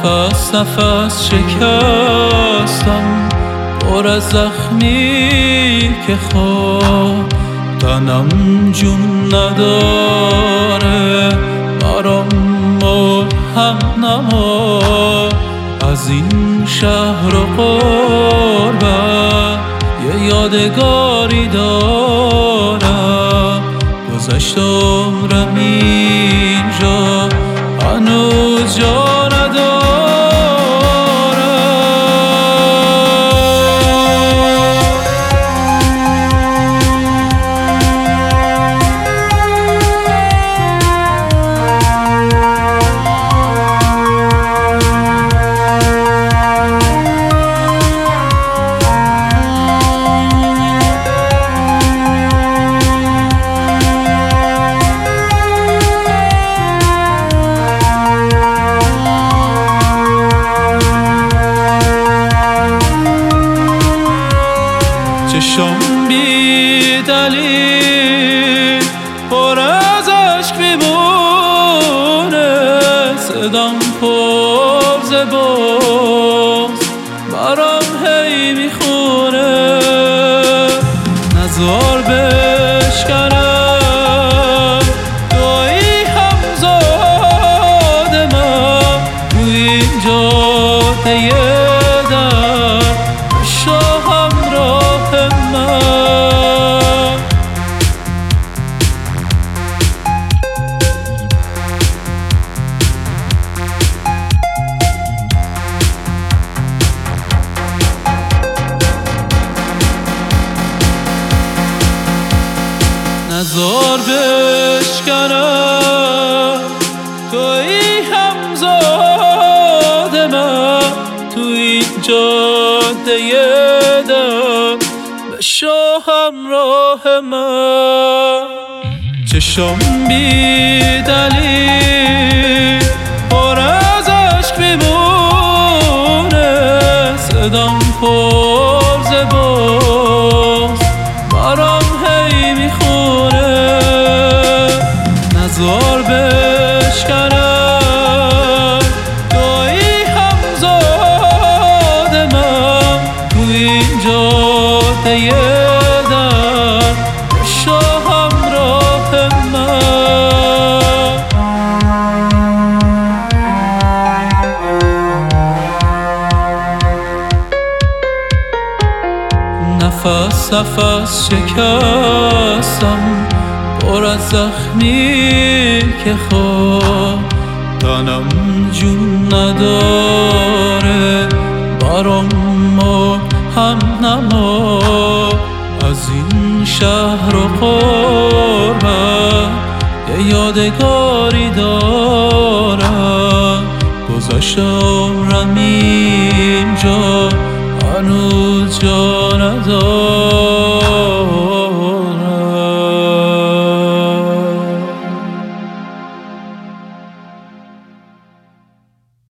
نفس نفس شکستم پر از زخمی که خواب تنم جون نداره، برام هم نما از این شهر و قربت یه یادگاری دارم. گذشت عمرم اینجا هنوز جا ندارم. چشم بی دلیل پر از عشق میمونه، صدام پر ز بغض برام هی میخونه. نزار بشکنم توی همزاد من توی این جاده در شاهم راه من. نزار بشکنم توی همزاد من توی این جاده در بشو همراه من. چشم بی دلیل پر از عشق میمونه، صدام پر ز بغض برام هی میخونه. نزار بشکنم توی همزاد من توی این جاده در بشو همراه من. نفس نفس شکستم پر از زخمی که خواب تنم جون نداره، برام هم نما از این شهر و قربت یه یادگاری دارم. گذشت عمرم اینجا هنوز جا ندارم.